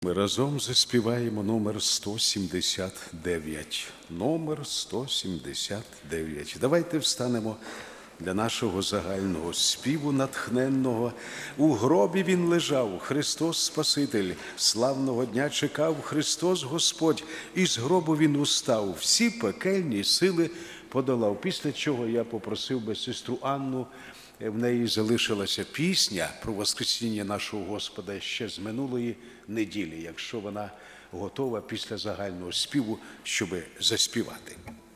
Ми разом заспіваємо номер 179. Номер 179. Давайте встанемо для нашого загального співу натхненного. У гробі він лежав, Христос Спаситель, славного дня чекав Христос Господь, і з гробу він устав, всі пекельні сили подолав. Після чого я попросив би сестру Анну, в неї залишилася пісня про Воскресіння нашого Господа ще з минулої неділі, якщо вона готова після загального співу, щоб заспівати.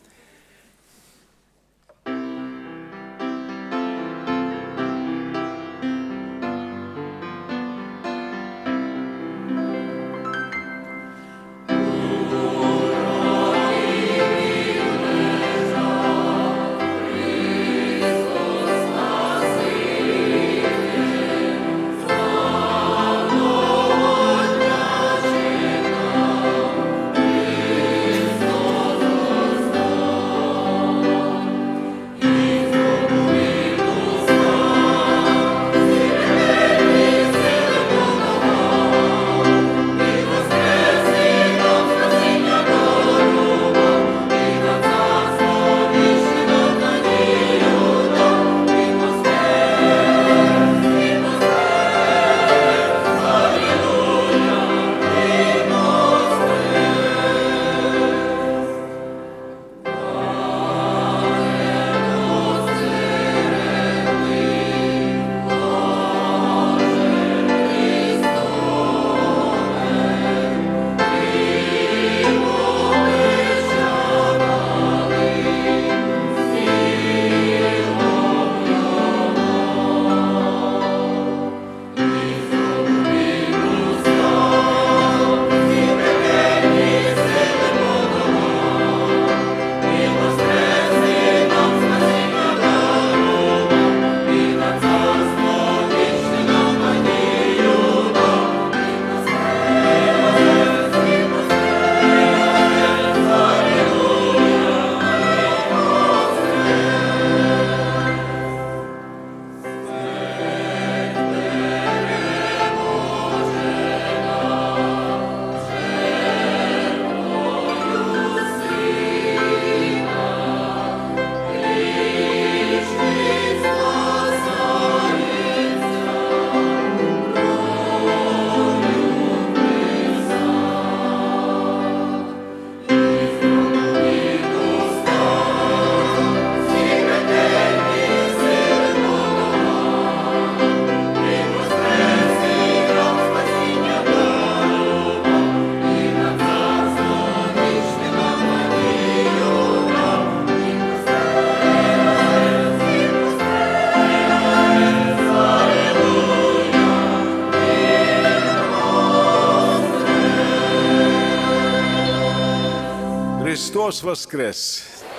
Христос Воскрес!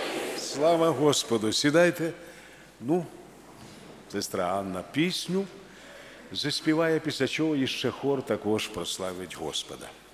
Слава Господу! Сідайте. Сестра Анна пісню заспіває, після чого іще хор також прославить Господа.